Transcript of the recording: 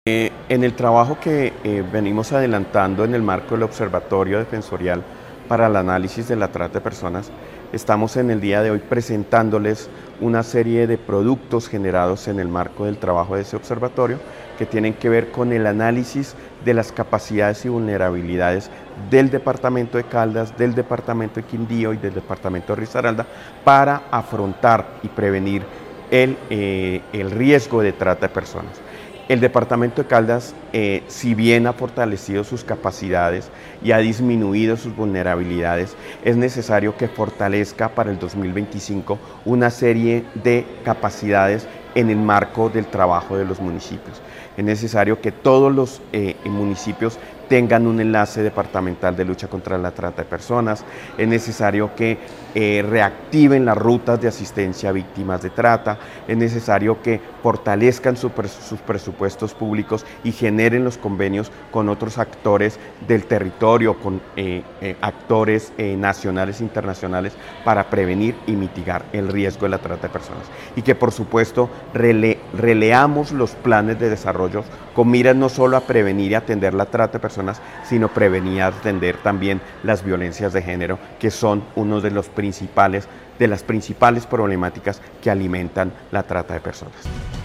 En el trabajo que venimos adelantando en el marco del Observatorio Defensorial para el Análisis de la Trata de Personas, estamos en el día de hoy presentándoles una serie de productos generados en el marco del trabajo de ese observatorio que tienen que ver con el análisis de las capacidades y vulnerabilidades del departamento de Caldas, del departamento de Quindío y del departamento de Risaralda para afrontar y prevenir el riesgo de trata de personas. El departamento de Caldas, si bien ha fortalecido sus capacidades y ha disminuido sus vulnerabilidades, es necesario que fortalezca para el 2025 una serie de capacidades en el marco del trabajo de los municipios. Es necesario que todos los municipios tengan un enlace departamental de lucha contra la trata de personas. Es necesario que reactiven las rutas de asistencia a víctimas de trata. Es necesario que fortalezcan sus presupuestos públicos y generen los convenios con otros actores del territorio, con actores nacionales e internacionales para prevenir y mitigar el riesgo de la trata de personas. Y que por supuesto releamos los planes de desarrollo con miras no solo a prevenir y atender la trata de personas, sino prevenir y atender también las violencias de género, que son uno de las principales problemáticas que alimentan la trata de personas.